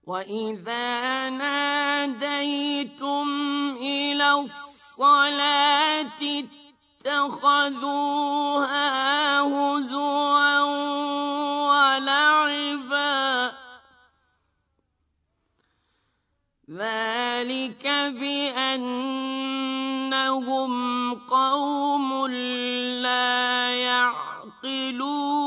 وَإِذَا نَادَيْتُمْ إِلَى الصَّلَاةِ اتَّخَذُوهَا هُزُوًا وَلَعِبًا ۚ ذَٰلِكَ بِأَنَّهُمْ قَوْمٌ لَّا يَعْقِلُونَ